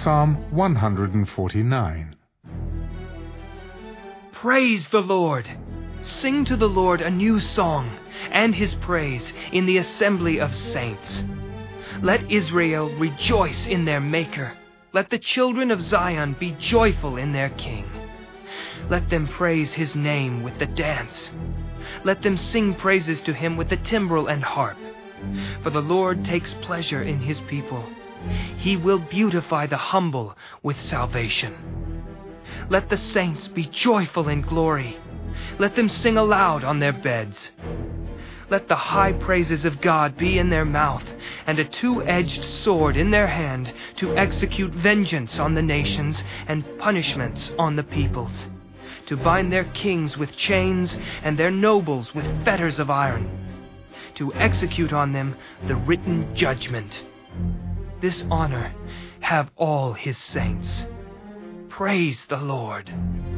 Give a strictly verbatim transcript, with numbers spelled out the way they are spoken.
Psalm one hundred forty-nine. Praise the Lord! Sing to the Lord a new song, and his praise in the assembly of saints. Let Israel rejoice in their Maker. Let the children of Zion be joyful in their King. Let them praise his name with the dance. Let them sing praises to him with the timbrel and harp. For the Lord takes pleasure in his people. He will beautify the humble with salvation. Let the saints be joyful in glory. Let them sing aloud on their beds. Let the high praises of God be in their mouth, and a two-edged sword in their hand, to execute vengeance on the nations and punishments on the peoples, to bind their kings with chains and their nobles with fetters of iron, to execute on them the written judgment. This honor have all his saints. Praise the Lord.